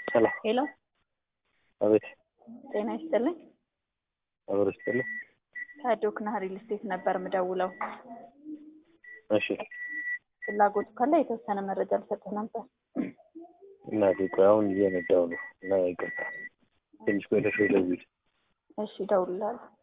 ሰላም ሄሎ አቤት። ጤና ይስጥልኝ። አብረስተለ ከዶክና ሪል ስቴት ነበር ምደውለው። እሺ ፍላጎቱ ካለ የተወሰነ መረጃ ልሰጥህ ነበር። እናቴ ቆይ አሁን እየነዳሁ ነው እና ይቅርታ ትንሽ ቆይተሽ ደውዪ። እሺ እደውልልሃለሁ።